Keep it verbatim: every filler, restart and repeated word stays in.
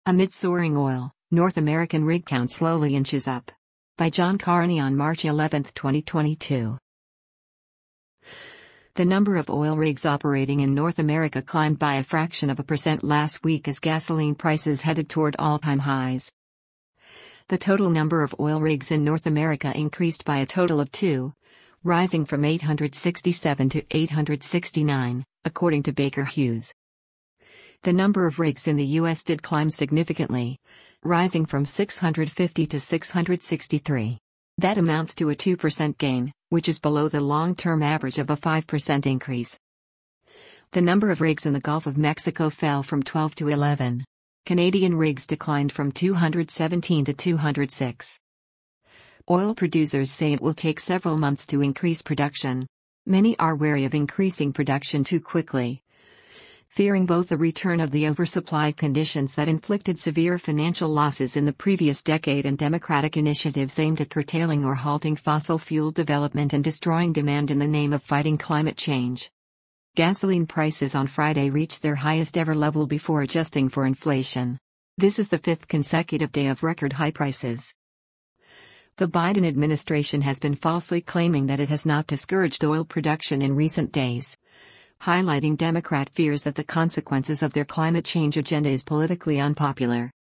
Amid soaring oil, North American rig count slowly inches up. By John Carney on March eleventh, twenty twenty-two. The number of oil rigs operating in North America climbed by a fraction of a percent last week as gasoline prices headed toward all-time highs. The total number of oil rigs in North America increased by a total of two, rising from eight hundred sixty-seven to eight hundred sixty-nine, according to Baker Hughes. The number of rigs in the U S did climb significantly, rising from six hundred fifty to six hundred sixty-three. That amounts to a two percent gain, which is below the long-term average of a five percent increase. The number of rigs in the Gulf of Mexico fell from twelve to eleven. Canadian rigs declined from two hundred seventeen to two hundred six. Oil producers say it will take several months to increase production. Many are wary of increasing production too quickly, fearing both the return of the oversupplied conditions that inflicted severe financial losses in the previous decade and democratic initiatives aimed at curtailing or halting fossil fuel development and destroying demand in the name of fighting climate change. Gasoline prices on Friday reached their highest ever level before adjusting for inflation. This is the fifth consecutive day of record high prices. The Biden administration has been falsely claiming that it has not discouraged oil production in recent days, highlighting Democrat fears that the consequences of their climate change agenda is politically unpopular.